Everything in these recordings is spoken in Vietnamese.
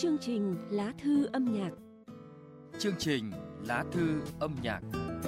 Chương trình Lá thư âm nhạc. Chương trình Lá thư âm nhạc.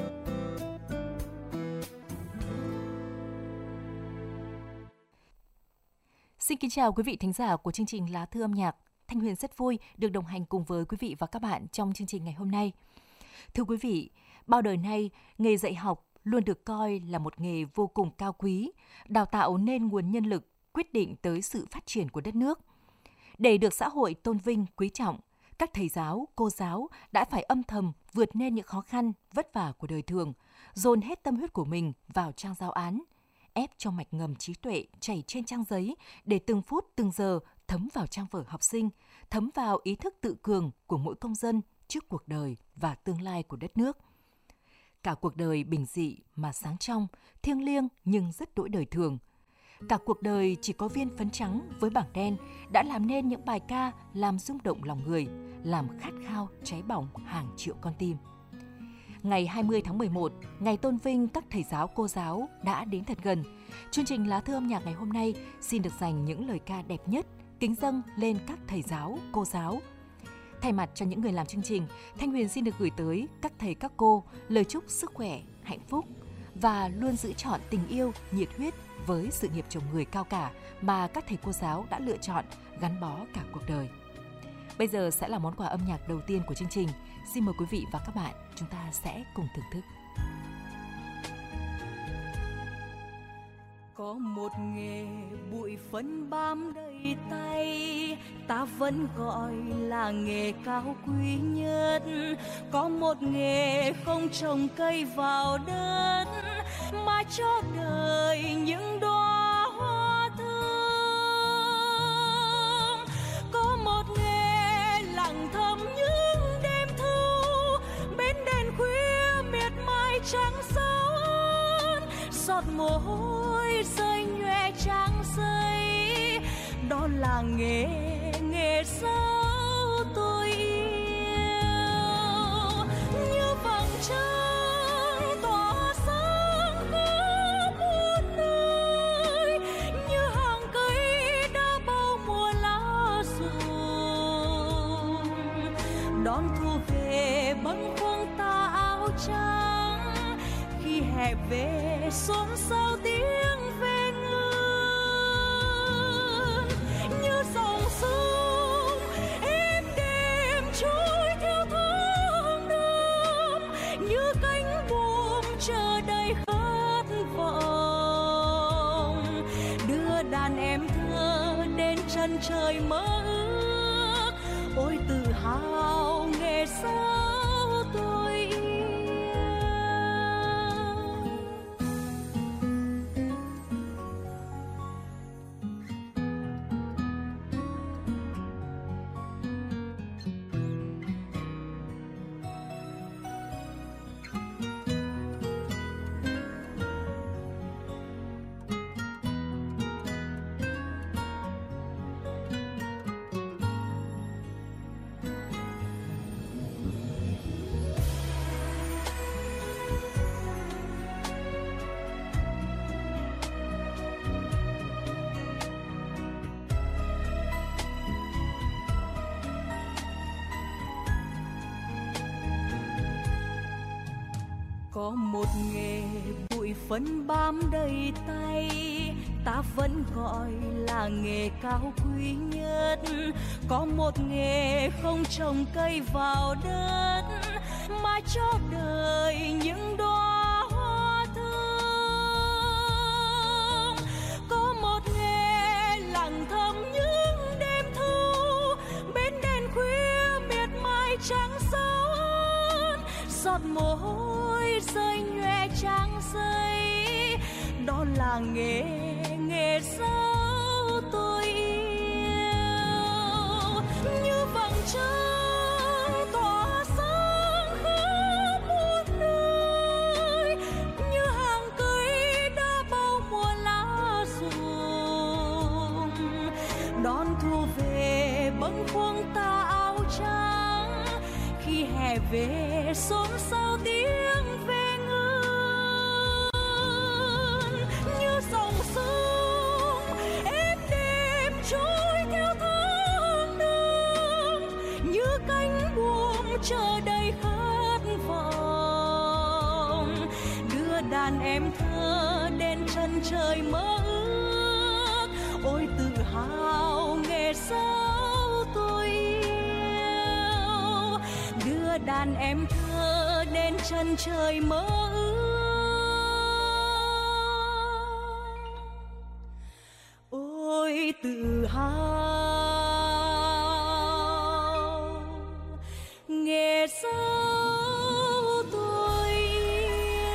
Xin kính chào quý vị thính giả của chương trình Lá thư âm nhạc. Thanh Huyền rất vui được đồng hành cùng với quý vị và các bạn trong chương trình ngày hôm nay. Thưa quý vị, bao đời nay, nghề dạy học luôn được coi là một nghề vô cùng cao quý, đào tạo nên nguồn nhân lực quyết định tới sự phát triển của đất nước. Để được xã hội tôn vinh, quý trọng, các thầy giáo, cô giáo đã phải âm thầm vượt lên những khó khăn, vất vả của đời thường, dồn hết tâm huyết của mình vào trang giáo án, ép cho mạch ngầm trí tuệ chảy trên trang giấy để từng phút từng giờ thấm vào trang vở học sinh, thấm vào ý thức tự cường của mỗi công dân trước cuộc đời và tương lai của đất nước. Cả cuộc đời bình dị mà sáng trong, thiêng liêng nhưng rất đỗi đời thường. Cả cuộc đời chỉ có viên phấn trắng với bảng đen đã làm nên những bài ca làm rung động lòng người, làm khát khao cháy bỏng hàng triệu con tim. Ngày 20 tháng 11, ngày tôn vinh các thầy giáo cô giáo đã đến thật gần. Chương trình Lá thư âm nhạc ngày hôm nay xin được dành những lời ca đẹp nhất, kính dâng lên các thầy giáo, cô giáo. Thay mặt cho những người làm chương trình, Thanh Huyền xin được gửi tới các thầy các cô lời chúc sức khỏe, hạnh phúc và luôn giữ trọn tình yêu, nhiệt huyết với sự nghiệp chồng người cao cả mà các thầy cô giáo đã lựa chọn gắn bó cả cuộc đời. Bây giờ sẽ là món quà âm nhạc đầu tiên của chương trình. Xin mời quý vị và các bạn, chúng ta sẽ cùng thưởng thức. Có một nghề bụi phấn bám đầy tay, ta vẫn gọi là nghề cao quý nhất. Có một nghề không trồng cây vào đất, mà cho đời những đóa hoa thơm. Có một nghề lặng thầm những đêm thu, bên đèn khuya miệt mài trắng sơn, giọt mồ hôi rơi nhòe trang giấy. Đó là nghề dấu tôi yêu. Như vầng trăng tỏa sáng khắp muôn nơi, như hàng cây đã bao mùa lá rụng. Đón thu về bâng khuâng tà áo trắng, khi hè về xôn xao tiếng về ngân. Như dòng sông êm đềm trôi theo tháng năm, như cánh buồm chờ đầy khát vọng, đưa đàn em thơ đến chân trời mơ ước. Ôi tự hào nghề sao tôi yêu. Có một nghề bụi phấn bám đầy tay, ta vẫn gọi là nghề cao quý nhất. Có một nghề không trồng cây vào đất, mà cho đời những đóa hoa thơm. Có một nghề lặng thầm những đêm thu, bên đèn khuya miệt mài trắng sơn, giọt mồ hôi rơi nhòe trang giấy. Đó là nghề dấu tôi yêu. Như vầng trăng tỏa sáng khắp muôn nơi, như hàng cây đã bao mùa lá rụng. Đón thu về bâng khuâng tà áo trắng, khi hè về xôn xao tiếng về ngân. Như dòng sông êm đềm trôi theo tháng năm, chờ đầy khát vọng, đưa đàn em thơ đến chân trời mơ ước. Ôi tự hào nghề giáo tôi yêu, đưa đàn em thơ đến chân trời mơ ước. Ôi tự hào nghề giáo tôi yêu.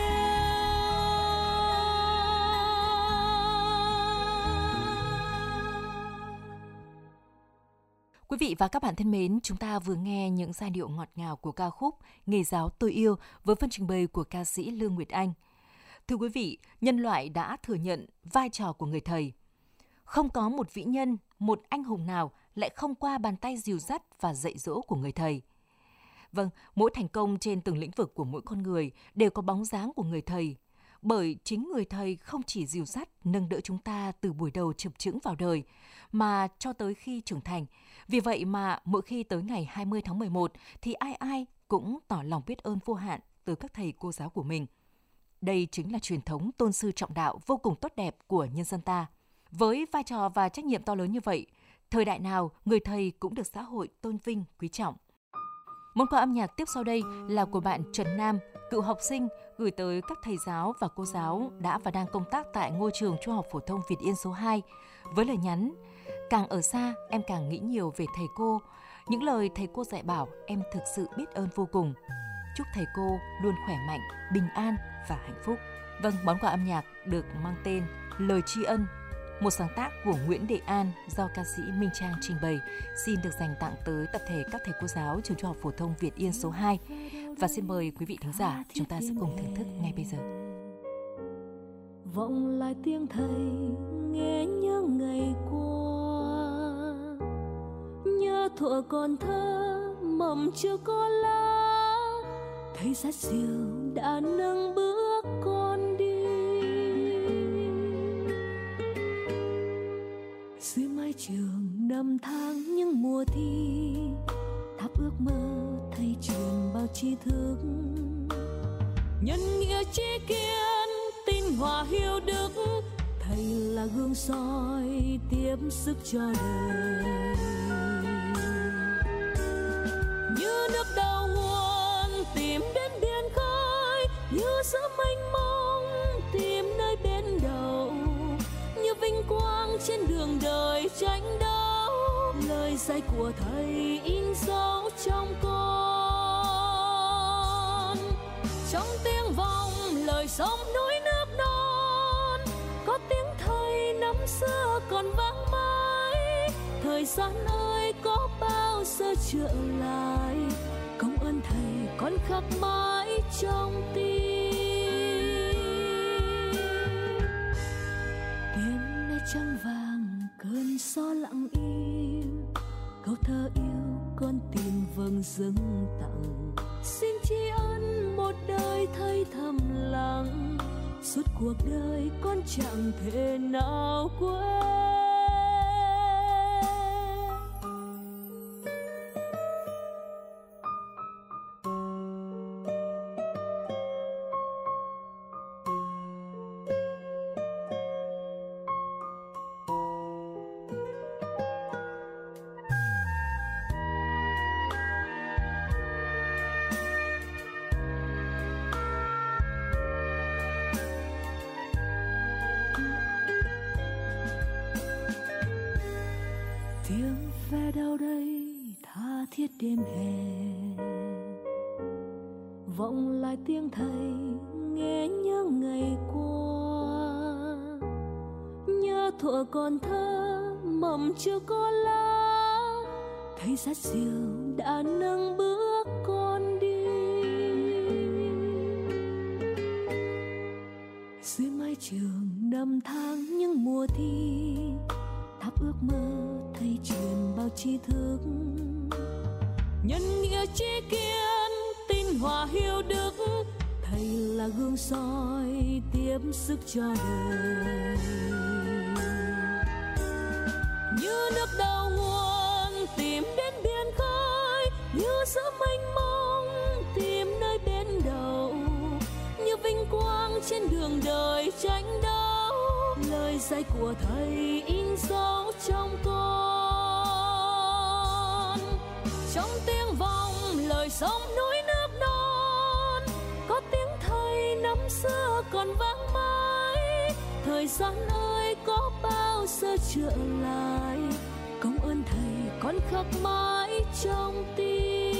Quý vị và các bạn thân mến, chúng ta vừa nghe những giai điệu ngọt ngào của ca khúc Nghề giáo tôi yêu với phần trình bày của ca sĩ Lương Nguyệt Anh. Thưa quý vị, nhân loại đã thừa nhận vai trò của người thầy. Không có một vĩ nhân, một anh hùng nào lại không qua bàn tay dìu dắt và dạy dỗ của người thầy. Vâng, mỗi thành công trên từng lĩnh vực của mỗi con người đều có bóng dáng của người thầy. Bởi chính người thầy không chỉ dìu dắt, nâng đỡ chúng ta từ buổi đầu chập chững vào đời, mà cho tới khi trưởng thành. Vì vậy mà mỗi khi tới ngày 20 tháng 11 thì ai ai cũng tỏ lòng biết ơn vô hạn từ các thầy cô giáo của mình. Đây chính là truyền thống tôn sư trọng đạo vô cùng tốt đẹp của nhân dân ta. Với vai trò và trách nhiệm to lớn như vậy, thời đại nào người thầy cũng được xã hội tôn vinh, quý trọng. Món quà âm nhạc tiếp sau đây là của bạn Trần Nam, cựu học sinh, gửi tới các thầy giáo và cô giáo đã và đang công tác tại ngôi trường Trung học phổ thông Việt Yên số 2, với lời nhắn: càng ở xa em càng nghĩ nhiều về thầy cô. Những lời thầy cô dạy bảo em thực sự biết ơn vô cùng. Chúc thầy cô luôn khỏe mạnh, bình an và hạnh phúc. Vâng, món quà âm nhạc được mang tên Lời tri ân, một sáng tác của Nguyễn Đệ An do ca sĩ Minh Trang trình bày, xin được dành tặng tới tập thể các thầy cô giáo trường Trung học phổ thông Việt Yên số 2. Và xin mời quý vị thính giả, chúng ta sẽ cùng thưởng thức ngay bây giờ. Vọng lại tiếng thầy nghe nhớ ngày qua, nhớ thuở còn thơ mầm chưa có lá, thầy dắt dìu đã nâng bước con đi. Dưới mái trường năm tháng những mùa thi, thắp ước mơ thầy truyền bao tri thức, nhân nghĩa trí kiên tin hòa hiếu đức. Thầy là gương soi tiếp sức cho đời, như nước đầu nguồn tìm đến biển khơi, như giữa mênh mông tìm nơi bên đầu, như vinh quang trên đường đời tranh đấu. Lời dạy của thầy in dấu trong con, trong tiếng vọng lời sông núi nước non, có tiếng thầy năm xưa còn vang mãi. Thời gian ơi có bao giờ trở lại, công ơn thầy con khắc mãi trong tim. Đêm nay trăng vàng cơn gió lặng im, câu thơ yêu con tìm vầng dâng tặng. Xin tri ân một đời thầy thầm lặng, suốt cuộc đời con chẳng thể nào quên. Tiếng ve đâu đây tha thiết đêm hè, vọng lại tiếng thầy nghe nhớ ngày qua, nhớ thuở còn thơ mầm chưa có lá, thầy dắt dìu đã nâng bước con đi. Dưới mái trường năm tháng những mùa thi, thắp ước mơ thầy truyền bao tri thức, nhân nghĩa trí kiên tin hòa hiếu đức. Thầy là gương soi tiếp sức cho đời, như nước đầu nguồn tìm đến biển khơi, như giữa mênh mông đường đời tranh đấu, lời dạy của thầy in dấu trong con. Trong tiếng vọng lời sông núi nước non, có tiếng thầy năm xưa còn vang mãi. Thời gian ơi có bao giờ trở lại, công ơn thầy con khắc mãi trong tim.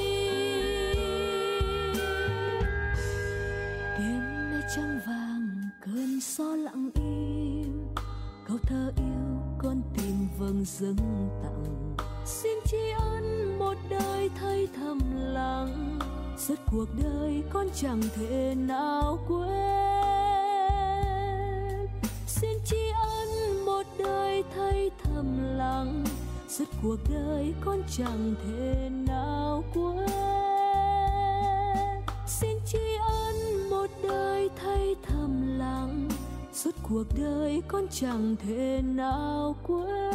Đêm nay trăng vàng cơn gió lặng im, câu thơ yêu con tìm vầng dâng tặng. Xin tri ân một đời thầy thầm lặng, suốt cuộc đời con chẳng thể nào quên. Xin tri ân một đời thầy thầm lặng, suốt cuộc đời con chẳng thể nào quên. Xin tri ân một đời thầy thầm lặng, suốt cuộc đời con chẳng thể nào quên.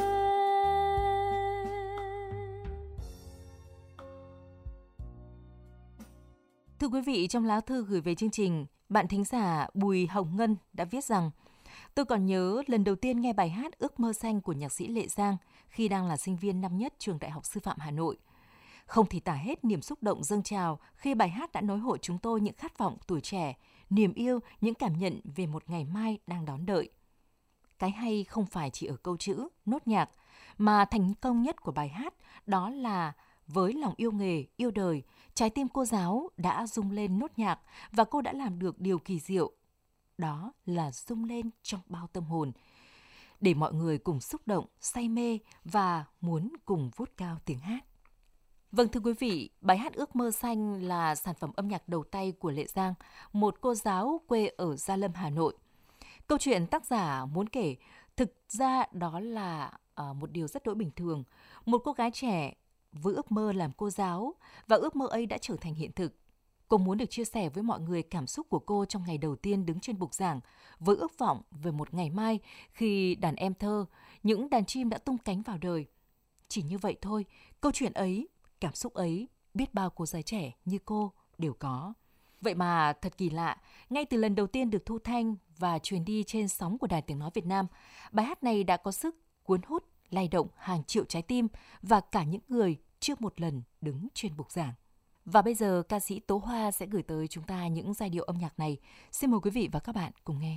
Thưa quý vị, trong lá thư gửi về chương trình, bạn thính giả Bùi Hồng Ngân đã viết rằng: tôi còn nhớ lần đầu tiên nghe bài hát Ước mơ xanh của nhạc sĩ Lệ Giang khi đang là sinh viên năm nhất trường Đại học Sư phạm Hà Nội. Không thể tả hết niềm xúc động dâng trào khi bài hát đã nối hội chúng tôi những khát vọng tuổi trẻ, niềm yêu, những cảm nhận về một ngày mai đang đón đợi. Cái hay không phải chỉ ở câu chữ, nốt nhạc, mà thành công nhất của bài hát đó là với lòng yêu nghề, yêu đời, trái tim cô giáo đã rung lên nốt nhạc và cô đã làm được điều kỳ diệu. Đó là rung lên trong bao tâm hồn, để mọi người cùng xúc động, say mê và muốn cùng vút cao tiếng hát. Vâng, thưa quý vị, bài hát Ước mơ xanh là sản phẩm âm nhạc đầu tay của Lệ Giang, một cô giáo quê ở Gia Lâm, Hà Nội. Câu chuyện tác giả muốn kể thực ra đó là một điều rất đỗi bình thường. Một cô gái trẻ với ước mơ làm cô giáo và ước mơ ấy đã trở thành hiện thực. Cô muốn được chia sẻ với mọi người cảm xúc của cô trong ngày đầu tiên đứng trên bục giảng với ước vọng về một ngày mai khi đàn em thơ, những đàn chim đã tung cánh vào đời. Chỉ như vậy thôi, câu chuyện ấy, cảm xúc ấy, biết bao cô gái trẻ như cô đều có. Vậy mà thật kỳ lạ, ngay từ lần đầu tiên được thu thanh và truyền đi trên sóng của Đài Tiếng Nói Việt Nam, bài hát này đã có sức cuốn hút, lay động hàng triệu trái tim và cả những người chưa một lần đứng trên bục giảng. Và bây giờ ca sĩ Tố Hoa sẽ gửi tới chúng ta những giai điệu âm nhạc này. Xin mời quý vị và các bạn cùng nghe.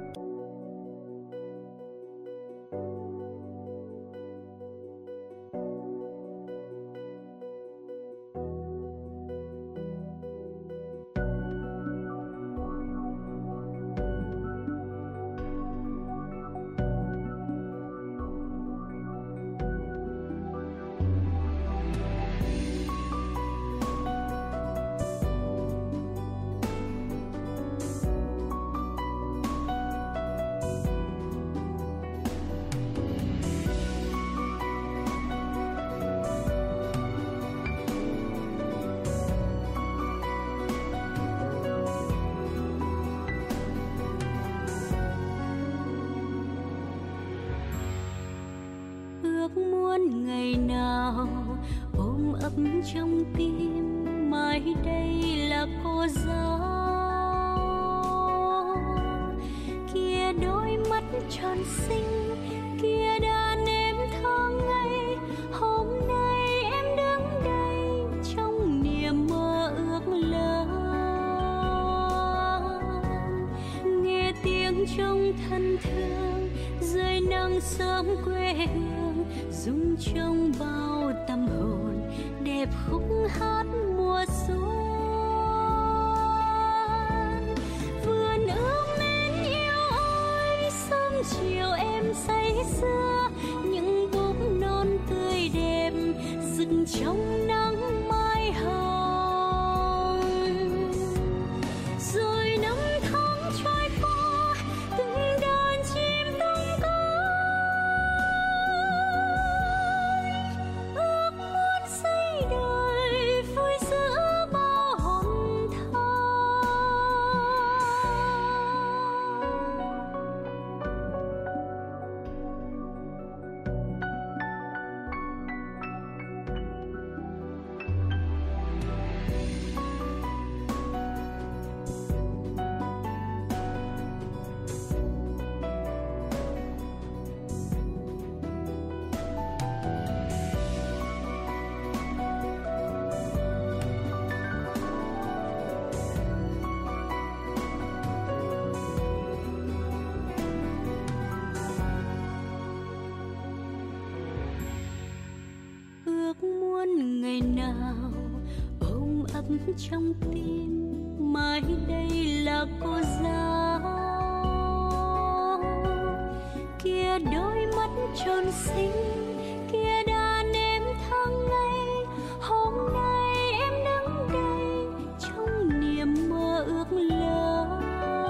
Ước muốn ngày nào ôm ấp trong tim, mai đây là cô giáo. Kia đôi mắt tròn xinh, kia đàn em thơ ngây, hôm nay em đứng đây trong niềm mơ ước lớn. Nghe tiếng trong thân thương, dưới nắng sớm quê hương, rung trong bao tâm hồn, đẹp khúc hát mùa xuân. Vườn ươm mến yêu ơi, sớm chiều em say sưa, những búp non tươi đẹp rực trong nắng mai hồng. Rồi năm tháng trôi qua, từng đàn chim tung cánh. Ước muốn xây đời vui giữa bao trong tim, mãi đây là cô giáo. Kia đôi mắt tròn xinh, kia đàn em tháng ngày, hôm nay em đứng đây trong niềm mơ ước lớn.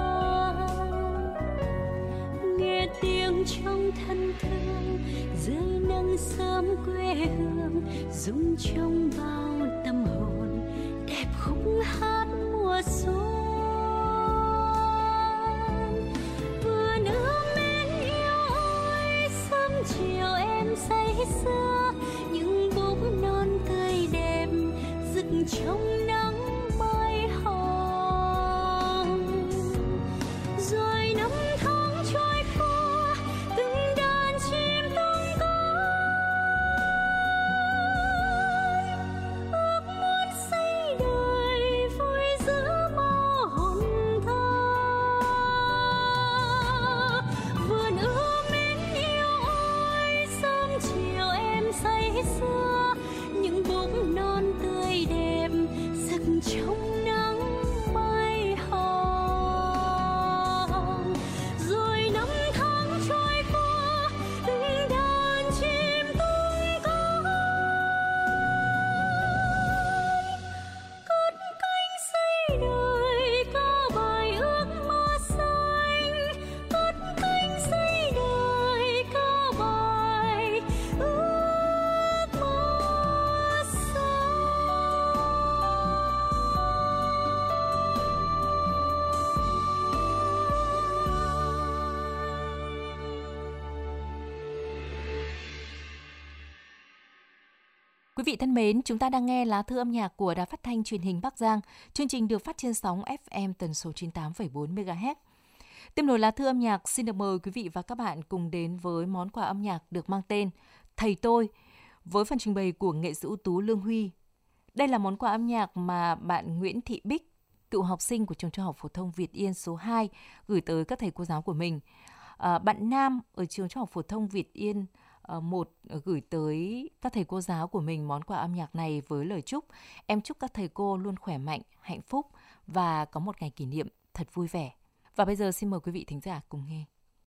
Nghe tiếng trong thân thương, dưới nắng sớm quê hương, rung trong bao tâm hồn, đẹp khúc hát mùa xuân. Vườn ươm mến yêu ơi, sớm chiều em say sưa, những búp non tươi đẹp rực trong nắng mai hồng. Rồi năm tháng trôi qua, từng đàn chim tung cánh, ước muốn xây đời vui giữa mơ hồn thơ. Vườn ươm mến yêu ơi, sớm chiều em say sưa, những búp non tươi đẹp rực trong nắng mai hồng. Rồi năm tháng trôi qua, từng đàn chim tung cánh, cất cánh xây đời ca bài ước mơ xanh, cất cánh xây đời ca bài ước mơ xanh. Quý vị thân mến, chúng ta đang nghe lá thư âm nhạc của Đài Phát thanh Truyền hình Bắc Giang. Chương trình được phát trên sóng FM tần số 98,4 MHz. Tiếp nối lá thư âm nhạc, xin được mời quý vị và các bạn cùng đến với món quà âm nhạc được mang tên Thầy Tôi, với phần trình bày của nghệ sĩ ưu tú Lương Huy. Đây là món quà âm nhạc mà bạn Nguyễn Thị Bích, cựu học sinh của trường Trung học phổ thông Việt Yên số 2, gửi tới các thầy cô giáo của mình. Bạn Nam ở trường Trung học phổ thông Việt Yên 1 gửi tới các thầy cô giáo của mình món quà âm nhạc này với lời chúc: em chúc các thầy cô luôn khỏe mạnh, hạnh phúc và có một ngày kỷ niệm thật vui vẻ. Và bây giờ xin mời quý vị thính giả cùng nghe.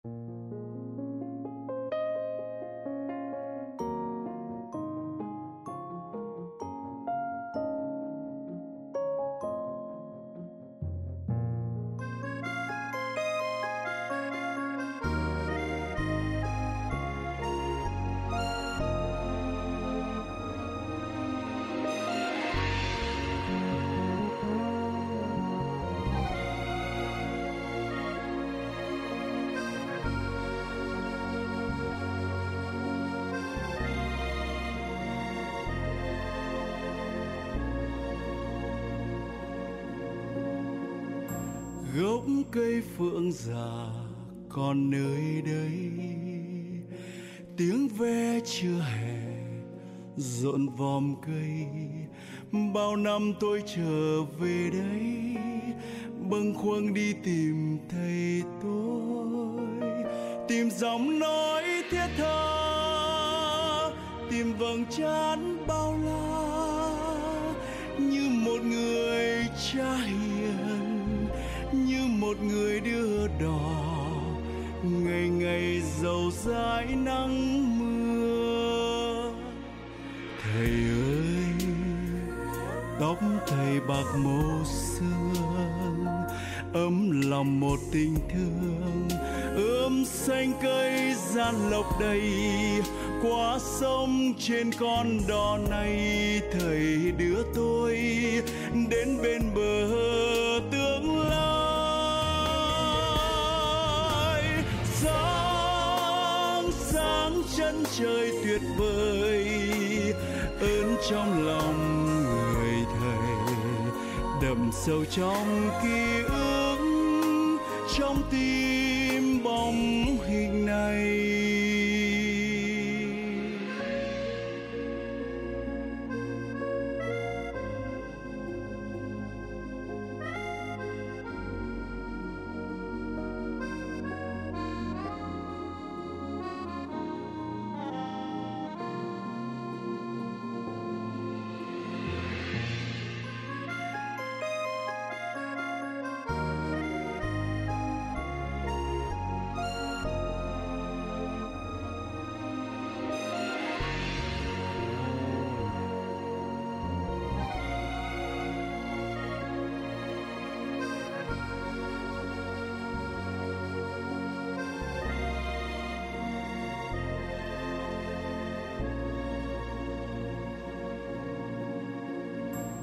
Gốc cây phượng già còn nơi đây, tiếng ve chưa hè rộn vòm cây. Bao năm tôi trở về đây, bâng khuâng đi tìm thầy tôi, tìm giọng nói thiết tha, tìm vầng trán bao la, như một người cha hiền, như một người đưa đò, ngày ngày dầu dãi nắng mưa. Thầy ơi, tóc thầy bạc màu sương, ấm lòng một tình thương, ươm xanh cây gian lộc đầy, qua sông trên con đò này. Thầy đưa tôi đến bên bờ tương lai. Sáng sáng chân trời tuyệt vời, ơn trong lòng người thầy đậm sâu trong ký ức, trong tim bóng hình này.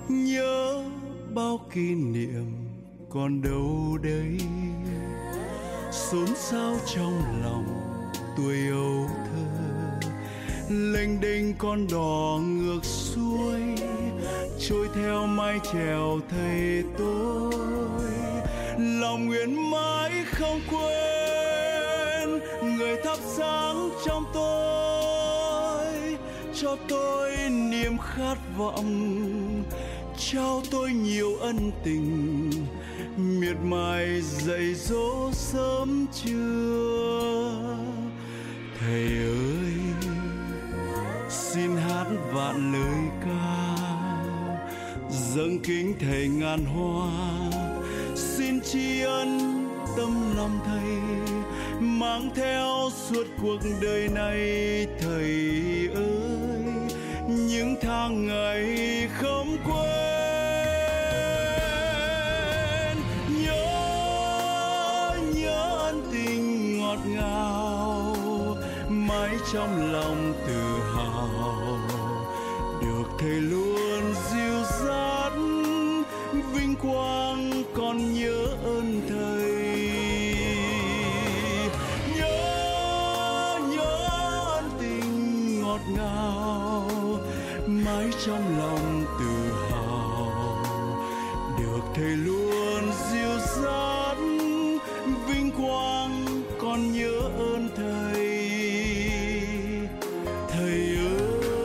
nhớ bao kỷ niệm còn đâu đây, xốn xao trong lòng tuổi ấu thơ. Lênh đênh con đò ngược xuôi, trôi theo mái chèo thầy tôi. Lòng nguyện mãi không quên người thắp sáng trong tôi, cho tôi niềm khát vọng, trao tôi nhiều ân tình, miệt mài dạy dỗ sớm trưa. Thầy ơi, xin hát vạn lời ca, dâng kính thầy ngàn hoa. Xin tri ân tâm lòng thầy, mang theo suốt cuộc đời này. Thầy ơi, những tháng ngày không quên, nhớ ân tình ngọt ngào, mãi trong lòng tự hào. Được thầy luôn dìu dắt, vinh quang còn nhớ ơn thầy. Nhớ ân tình ngọt ngào, mãi trong lòng tự hào. Được thầy luôn dìu dắt, vinh quang còn nhớ ơn thầy. Thầy ơi,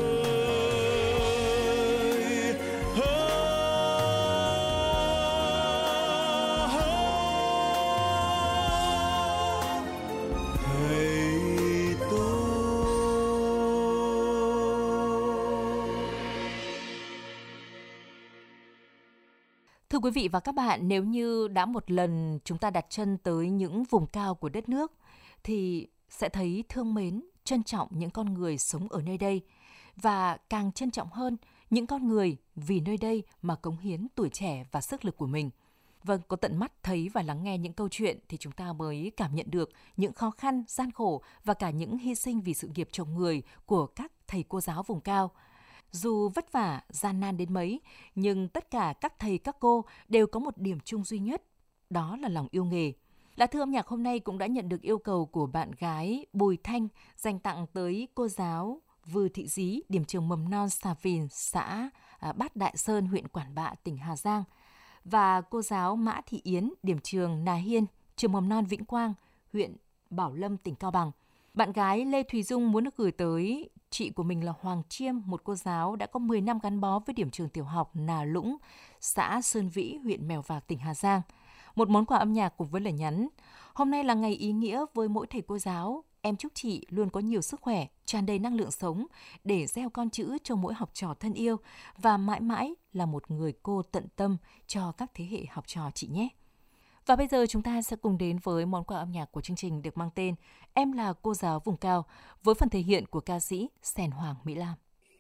Thưa quý vị và các bạn, nếu như đã một lần chúng ta đặt chân tới những vùng cao của đất nước thì sẽ thấy thương mến, trân trọng những con người sống ở nơi đây và càng trân trọng hơn những con người vì nơi đây mà cống hiến tuổi trẻ và sức lực của mình. Vâng, có tận mắt thấy và lắng nghe những câu chuyện thì chúng ta mới cảm nhận được những khó khăn, gian khổ và cả những hy sinh vì sự nghiệp trồng người của các thầy cô giáo vùng cao. Dù vất vả, gian nan đến mấy, nhưng tất cả các thầy các cô đều có một điểm chung duy nhất, đó là lòng yêu nghề. Lá thư âm nhạc hôm nay cũng đã nhận được yêu cầu của bạn gái Bùi Thanh dành tặng tới cô giáo Vư Thị Dí, điểm trường mầm non Xà Phìn, xã Bát Đại Sơn, huyện Quản Bạ, tỉnh Hà Giang, và cô giáo Mã Thị Yến, điểm trường Nà Hiên, trường mầm non Vĩnh Quang, huyện Bảo Lâm, tỉnh Cao Bằng. Bạn gái Lê Thùy Dung muốn được gửi tới chị của mình là Hoàng Chiêm, một cô giáo đã có 10 năm gắn bó với điểm trường tiểu học Nà Lũng, xã Sơn Vĩ, huyện Mèo Vạc, tỉnh Hà Giang. Một món quà âm nhạc cùng với lời nhắn: hôm nay là ngày ý nghĩa với mỗi thầy cô giáo. Em chúc chị luôn có nhiều sức khỏe, tràn đầy năng lượng sống để gieo con chữ cho mỗi học trò thân yêu và mãi mãi là một người cô tận tâm cho các thế hệ học trò chị nhé. Và bây giờ chúng ta sẽ cùng đến với món quà âm nhạc của chương trình được mang tên Em là cô giáo vùng cao với phần thể hiện của ca sĩ Sèn Hoàng Mỹ Lam.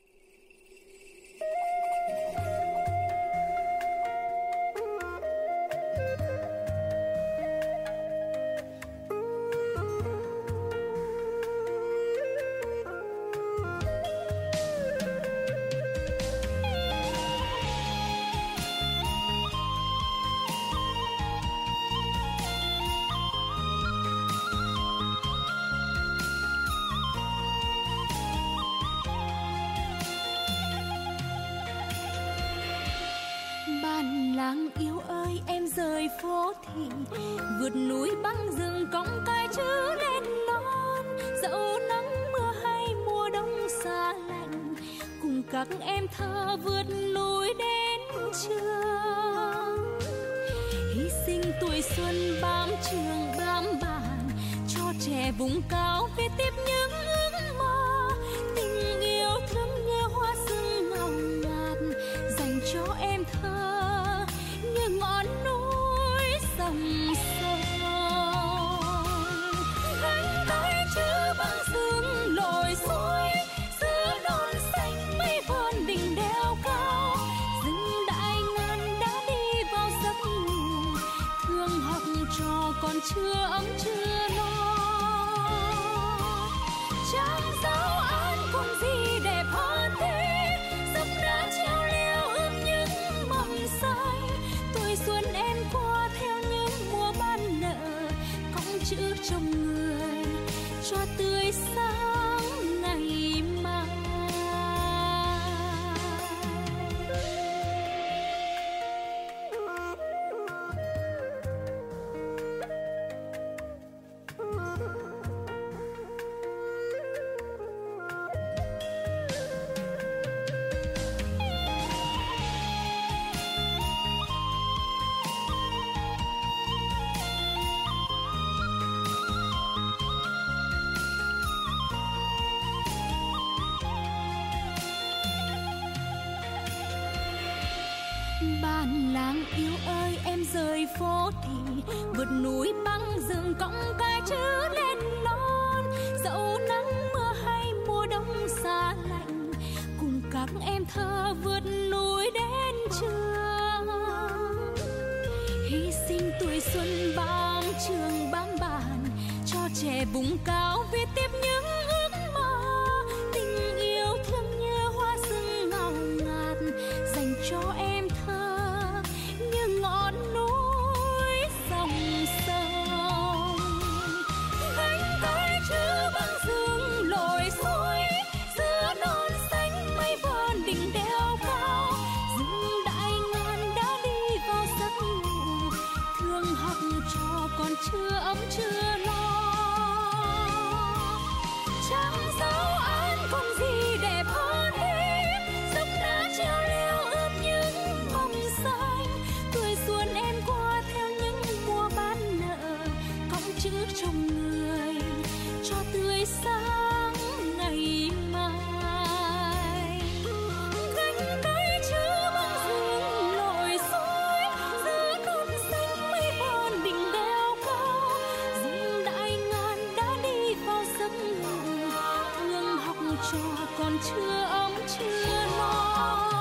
Làng yêu ơi, em rời phố thị, vượt núi băng rừng cõng cái chữ lên non. Dẫu nắng mưa hay mùa đông xa lạnh, cùng các em thơ vượt núi đến trường. Hy sinh tuổi xuân bám trường bám bản, cho trẻ vùng cao viết tiếp những ước mơ. Tình yêu thương như hoa sương ngào ngạt, dành cho em thơ ngọn núi sông sôi. Gánh tay chữ băng dương lội xuôi, giữa non xanh mây vờn đỉnh đèo cao. Rừng đại ngàn đã đi vào giấc ngủ, thương học trò còn chưa ấm chưa no. Bản làng yêu ơi em rời phố thì vượt núi băng rừng cõng cái chữ lên non, dẫu nắng mưa hay mùa đông giá lạnh, cùng các em thơ vượt núi đến trường. Hy sinh tuổi xuân bám trường bám bản, cho trẻ vùng cao viết tiếp những ước mơ. Tình yêu thương như hoa rừng ngào ngạt dành cho em thơ như ngọn núi dòng sông. Gánh cái chữ băng dương lội suối giữa non xanh mây vờn đỉnh đèo cao. Rừng đại ngàn đã đi vào giấc ngủ, thương học trò còn chưa ấm chưa lo. Chẳng dấu an còn gì đẹp hơn hết, giấc đã treo leo ướp những mầm xanh. Tuổi xuân em qua theo những mùa bán nợ, cõng chữ trong người cho tươi sáng ngày mai. Gánh cái chữ băng dương lội suối giữa non xanh mây vờn đỉnh đèo cao. Rừng đại ngàn đã đi vào giấc ngủ, thương học trò còn chưa ấm chưa lo.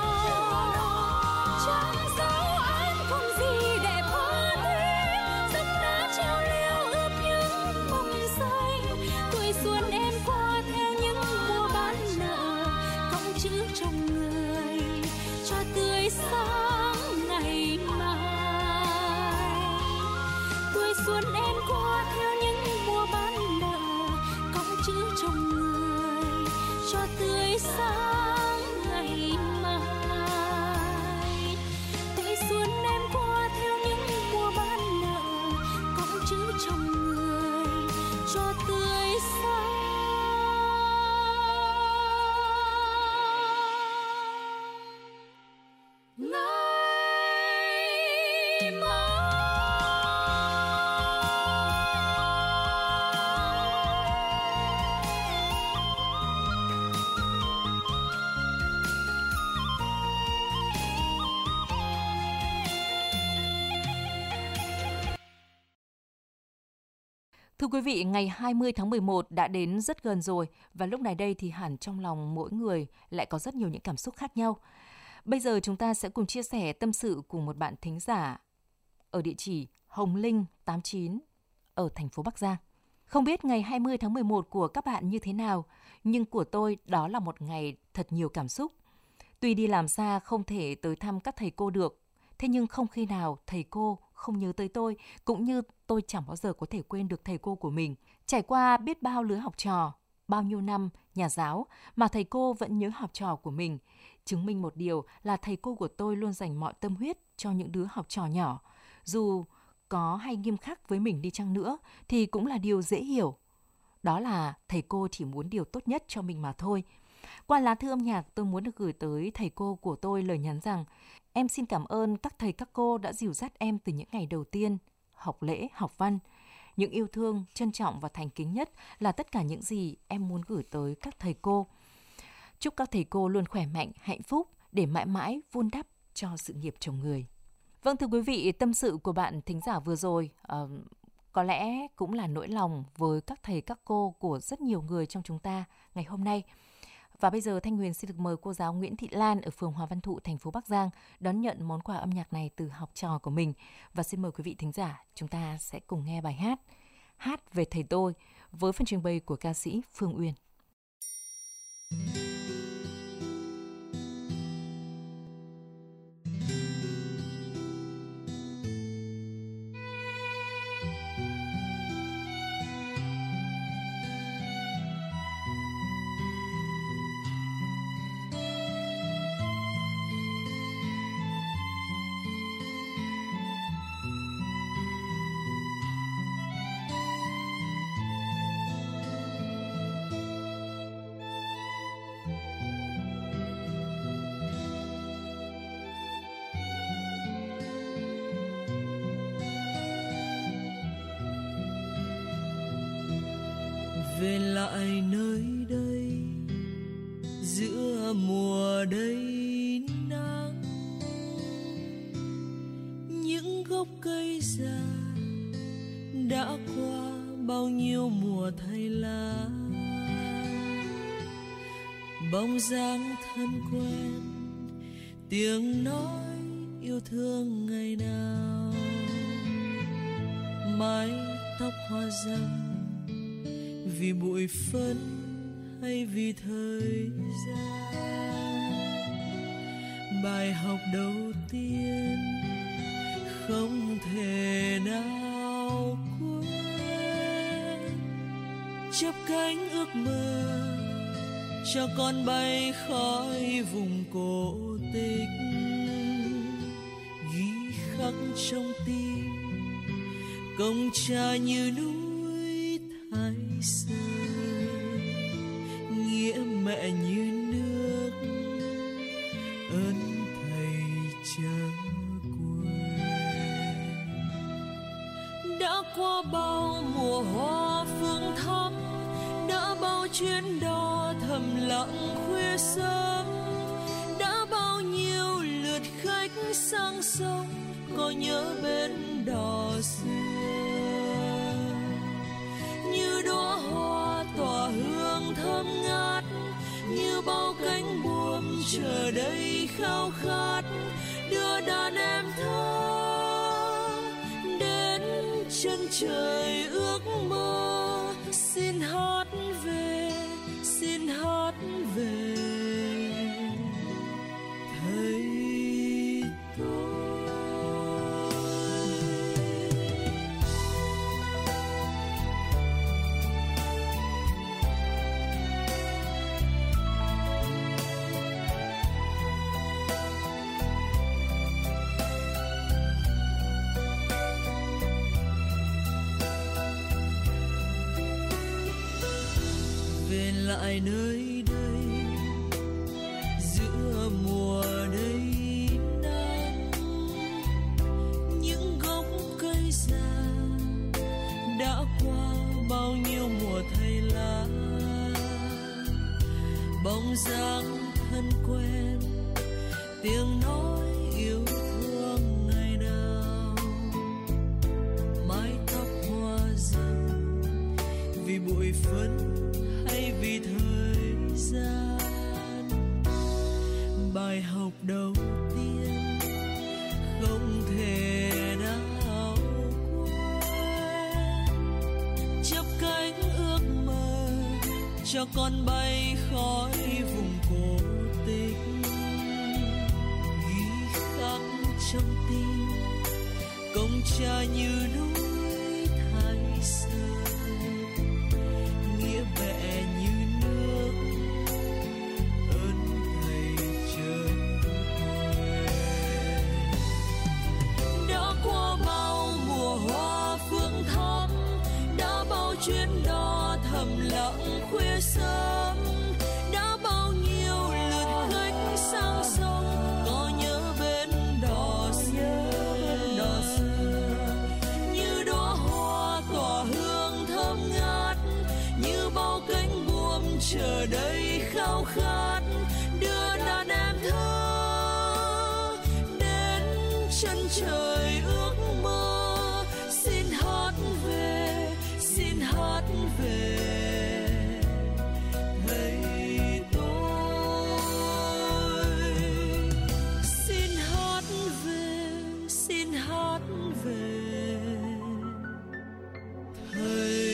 Chẳng dấu an còn gì đẹp hơn thế, giấc đã treo leo ướp những mầm xanh. Tuổi xuân em qua theo những mùa bán nợ, cõng chữ trong người cho tươi sáng ngày mai. Tuổi xuân em qua theo những mùa bán nợ, cõng chữ trong người cho tươi sáng ngày mai. Tuổi xuân em qua theo những mùa bán nợ, cõng chữ trong người cho tươi sáng ngày mai. Thưa quý vị, ngày 20 tháng 11 đã đến rất gần rồi và lúc này đây thì hẳn trong lòng mỗi người lại có rất nhiều những cảm xúc khác nhau. Bây giờ chúng ta sẽ cùng chia sẻ tâm sự của một bạn thính giả ở địa chỉ Hồng Linh 89 ở thành phố Bắc Giang. Không biết ngày 20 tháng 11 của các bạn như thế nào, nhưng của tôi đó là một ngày thật nhiều cảm xúc. Tuy đi làm xa không thể tới thăm các thầy cô được, thế nhưng không khi nào thầy cô không nhớ tới tôi, cũng như tôi chẳng bao giờ có thể quên được thầy cô của mình. Trải qua biết bao lứa học trò, bao nhiêu năm nhà giáo mà thầy cô vẫn nhớ học trò của mình, chứng minh một điều là thầy cô của tôi luôn dành mọi tâm huyết cho những đứa học trò nhỏ. Dù có hay nghiêm khắc với mình đi chăng nữa thì cũng là điều dễ hiểu. Đó là thầy cô chỉ muốn điều tốt nhất cho mình mà thôi. Qua lá thư âm nhạc, tôi muốn được gửi tới thầy cô của tôi lời nhắn rằng: em xin cảm ơn các thầy các cô đã dìu dắt em từ những ngày đầu tiên học lễ, học văn. Những yêu thương, trân trọng và thành kính nhất là tất cả những gì em muốn gửi tới các thầy cô. Chúc các thầy cô luôn khỏe mạnh, hạnh phúc để mãi mãi vun đắp cho sự nghiệp chồng người. Vâng, thưa quý vị, tâm sự của bạn thính giả vừa rồi có lẽ cũng là nỗi lòng với các thầy các cô của rất nhiều người trong chúng ta ngày hôm nay. Và bây giờ Thanh Huyền xin được mời cô giáo Nguyễn Thị Lan ở phường Hòa Văn Thụ, thành phố Bắc Giang đón nhận món quà âm nhạc này từ học trò của mình. Và xin mời quý vị thính giả, chúng ta sẽ cùng nghe bài Hát về thầy tôi với phần trình bày của ca sĩ Phương Uyên. Về lại nơi đây giữa mùa đầy nắng, mùa thay lá, bóng dáng thân quen, tiếng nói yêu thương ngày nào, mái tóc hoa râm vì bụi phấn hay vì thời gian. Bài học đầu tiên không thể nào quên, chắp cánh ước mơ cho con bay khỏi vùng cổ tích, ghi khắc trong tim công cha như núi Thái Sơn, nghĩa mẹ như nước, ơn thầy chớ quên. Đã qua bao mùa hoa phương thắm, đã bao chuyến đò thầm lặng khuya sớm, đã bao nhiêu lượt khách sang sông, có nhớ bên đò xưa. Như đóa hoa tỏa hương thơm ngát, như bao cánh buồm chờ đây khao khát, đưa đàn em thơ đến chân trời ước mơ. Xin hát về, xin hát về thầy tôi. Về lại nơi đây giữa mùa đầy nắng, những gốc cây già đã qua bao nhiêu mùa thay lá, bóng dáng thân quen, tiếng nói yêu thương ngày nào, mái tóc hoa râm vì bụi phấn hay vì thời gian. Bài học đầu tiên không thể nào quên, chắp cánh ước mơ cho con bay khỏi vùng cổ tích, ghi khắc trong tim công cha như núi Thái Sơn, nghĩa mẹ như nước, ơn thầy chớ quên. Đã qua bao mùa hoa phương thắm, đã bao chuyến đò thầm lặng khuya sớm, đã bao nhiêu lượt khách sang sông, có nhớ bên đò xưa, như đóa hoa tỏa hương thơm ngát, như bao cánh buồm chờ đây khao khát, đưa đàn em thơ đến chân trời ước mơ. Xin hát về, xin hát về thầy tôi. Xin hát về, xin hát về thầy.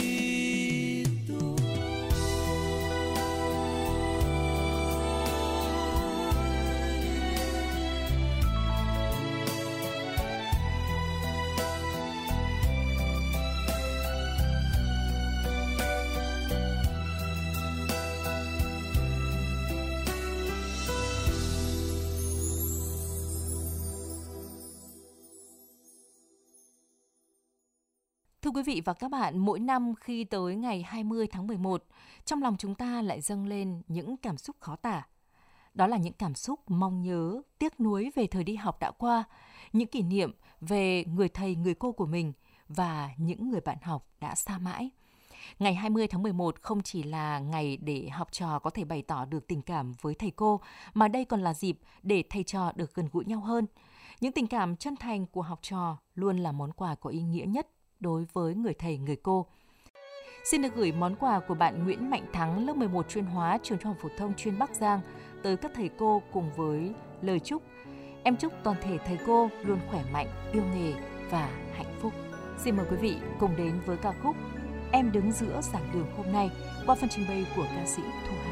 Thưa quý vị và các bạn, mỗi năm khi tới ngày 20 tháng 11, trong lòng chúng ta lại dâng lên những cảm xúc khó tả. Đó là những cảm xúc mong nhớ, tiếc nuối về thời đi học đã qua, những kỷ niệm về người thầy, người cô của mình và những người bạn học đã xa mãi. Ngày 20 tháng 11 không chỉ là ngày để học trò có thể bày tỏ được tình cảm với thầy cô, mà đây còn là dịp để thầy trò được gần gũi nhau hơn. Những tình cảm chân thành của học trò luôn là món quà có ý nghĩa nhất đối với người thầy, người cô. Xin được gửi món quà của bạn Nguyễn Mạnh Thắng, lớp 11 chuyên hóa, trường Trung học phổ thông chuyên Bắc Giang tới các thầy cô cùng với lời chúc. Em chúc toàn thể thầy cô luôn khỏe mạnh, yêu nghề và hạnh phúc. Xin mời quý vị cùng đến với ca khúc Em đứng giữa giảng đường hôm nay qua phần trình bày của ca sĩ Thu Hà.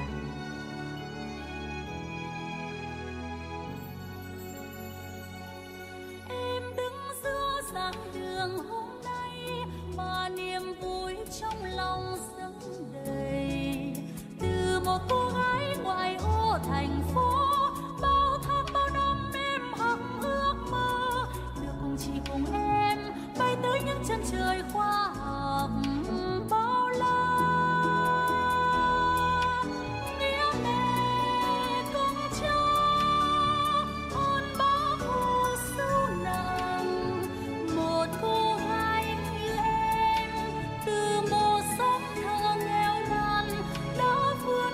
Em đứng giữa giảng đường hôm nay mà niềm vui trong lòng dâng đầy. Từ một cô gái ngoại ô thành phố, bao tháng bao năm em hằng ước mơ được cùng chị cùng em bay tới những chân trời khoa học bao la. Nghĩa mẹ công cha ơn bác Hồ sâu nặng, một cô gái như em từ một xóm thơ nghèo nàn đã vươn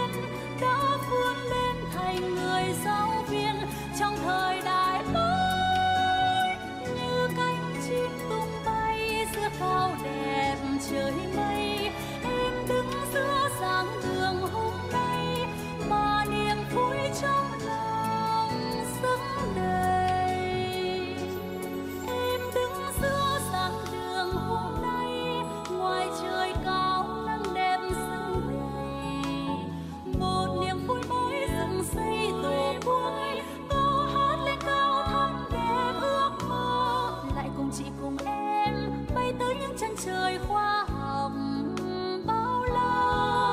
lên thành người giáo viên trong thời đại mới. Như cánh chim tung bay giữa cao đẹp trời mây, em đứng giữa giảng đường hôm nay mà niềm vui trong lòng dâng đầy. Em đứng giữa giảng đường hôm nay, ngoài trời cao nắng đẹp dâng đầy. Một niềm vui mới dựng xây tổ quốc, câu hát lên cao thắm đẹp ước mơ. Lại cùng chị cùng em bay tới những chân trời khoa học bao la.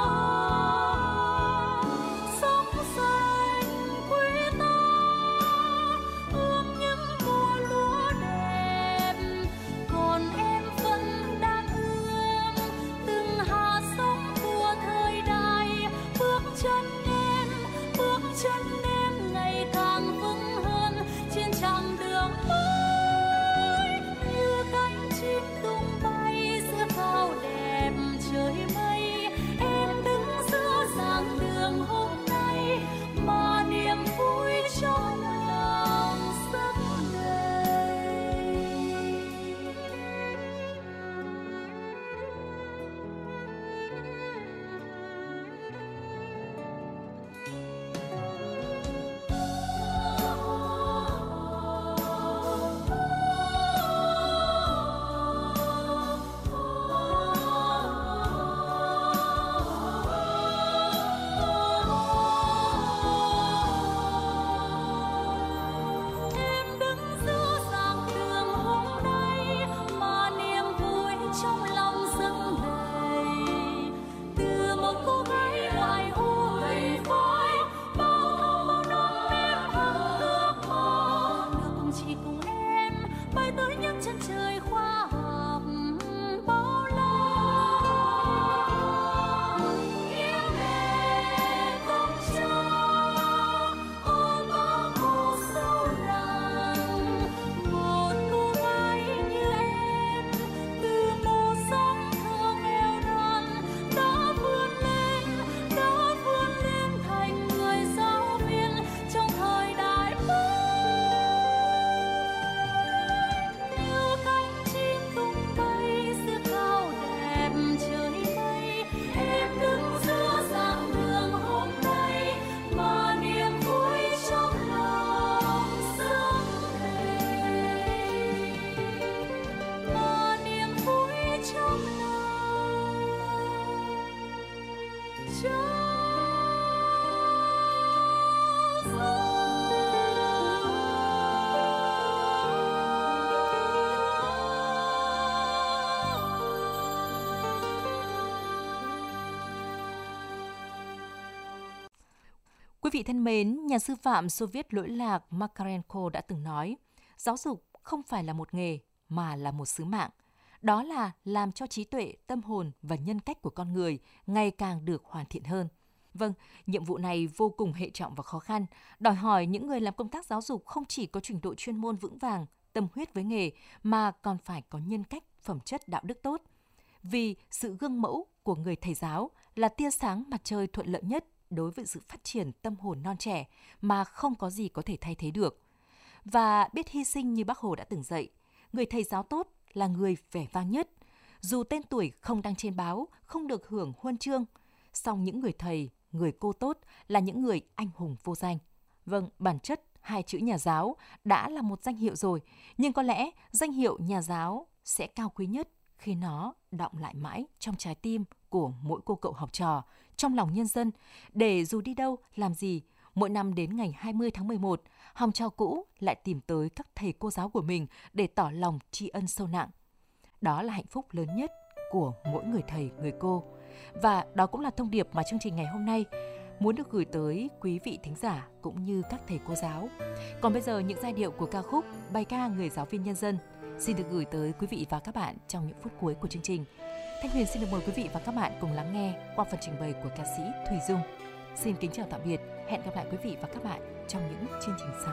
Sống xanh quê ta ươm những mùa lúa đẹp, còn em vẫn đang ươm từng hạt giống của thời đại. Bước chân em ngày càng vững hơn trên chặng đường mới. Như cánh chim tung bay giữa cao đẹp trời mây, em đứng giữa giảng đường hôm nay mà niềm vui trong lòng dâng đầy. Em đứng giữa giảng đường hôm nay mà niềm vui trong lòng dâng đầy. Từ một cô gái ngoại ô gầy phai, bao tháng bao năm em hằng ước mơ được cùng chị cùng em bay tới những chân trời khoa học bao la. Nghĩa mẹ công cha ơn bác Hồ sâu nặng, một cô gái như em từ một xóm thơ nghèo nàn đã vươn lên thành người giáo viên trong thời đại mới. Như cánh chim tung bay giữa cao đẹp trời mây, em đứng giữa giảng đường hôm nay mà niềm vui trong lòng dâng đầy. Mà niềm vui trong lòng Quý vị thân mến, nhà sư phạm Xô Viết lỗi lạc Makarenko đã từng nói, giáo dục không phải là một nghề mà là một sứ mạng. Đó là làm cho trí tuệ, tâm hồn và nhân cách của con người ngày càng được hoàn thiện hơn. Vâng, nhiệm vụ này vô cùng hệ trọng và khó khăn, đòi hỏi những người làm công tác giáo dục không chỉ có trình độ chuyên môn vững vàng, tâm huyết với nghề, mà còn phải có nhân cách, phẩm chất đạo đức tốt. Vì sự gương mẫu của người thầy giáo là tia sáng mặt trời thuận lợi nhất đối với sự phát triển tâm hồn non trẻ mà không có gì có thể thay thế được. Và biết hy sinh như Bác Hồ đã từng dạy, người thầy giáo tốt là người vẻ vang nhất, dù tên tuổi không đăng trên báo, không được hưởng huân chương, song những người thầy, người cô tốt là những người anh hùng vô danh. Vâng, bản chất hai chữ nhà giáo đã là một danh hiệu rồi, nhưng có lẽ danh hiệu nhà giáo sẽ cao quý nhất khi nó đọng lại mãi trong trái tim của mỗi cô cậu học trò, trong lòng nhân dân, để dù đi đâu, làm gì, mỗi năm đến ngày 20 tháng 11, học trò cũ lại tìm tới các thầy cô giáo của mình để tỏ lòng tri ân sâu nặng. Đó là hạnh phúc lớn nhất của mỗi người thầy, người cô. Và đó cũng là thông điệp mà chương trình ngày hôm nay muốn được gửi tới quý vị thính giả cũng như các thầy cô giáo. Còn bây giờ, những giai điệu của ca khúc Bài ca người giáo viên nhân dân xin được gửi tới quý vị và các bạn trong những phút cuối của chương trình. Thanh Huyền xin được mời quý vị và các bạn cùng lắng nghe qua phần trình bày của ca sĩ Thùy Dung. Xin kính chào tạm biệt, hẹn gặp lại quý vị và các bạn trong những chương trình sau.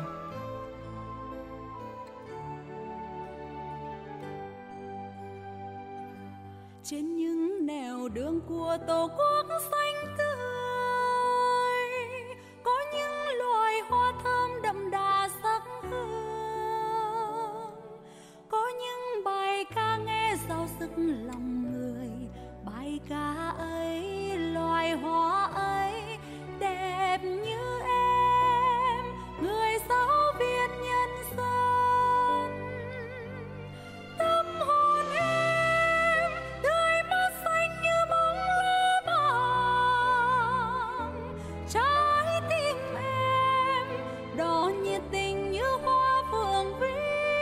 Trên những nẻo đường của Tổ quốc xanh tươi, có những loài hoa thơm đậm đà sắc hương, có những bài ca nghe giao sức lòng người. Bài ca ấy, loài hoa ấy đẹp như em, người giáo viên nhân dân. Tâm hồn em tươi mát xanh như bóng lá vàng, trái tim em đỏ nhiệt tình như hoa phượng vi.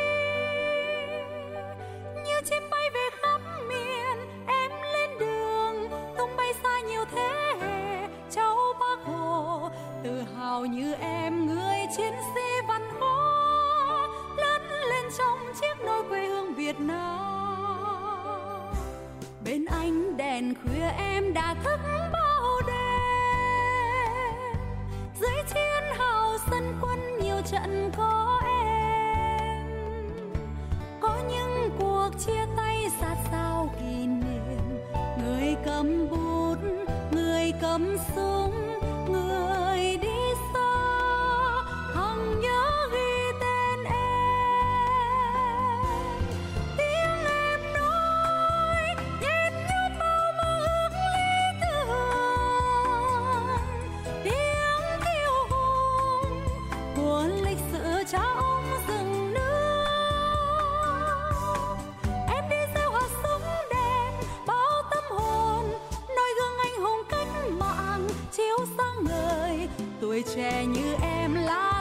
Như chim bay về khắp miền, em lên đường tung bay xa nhiều thế hệ cháu Bác Hồ. Tự hào như em, người chiến sĩ văn hóa lớn lên trong chiếc nôi quê hương Việt Nam. Bên ánh đèn khuya em đã thức bao đêm, dưới chiến hào sân quân nhiều trận có em. Có những cuộc chia tay sát sao kỷ niệm, người cầm bút, người cầm súng, người đi xa hằng nhớ ghi tên em. Tiếng em nói nhét nhát bao mơ ước lý tưởng, tiếng kiêu hùng của lịch sử cha ông rừng nước. Em đi gieo hạt sống đẹp bao tâm hồn, noi gương anh hùng cách mạng chiếu sáng ngời. Tuổi trẻ như em là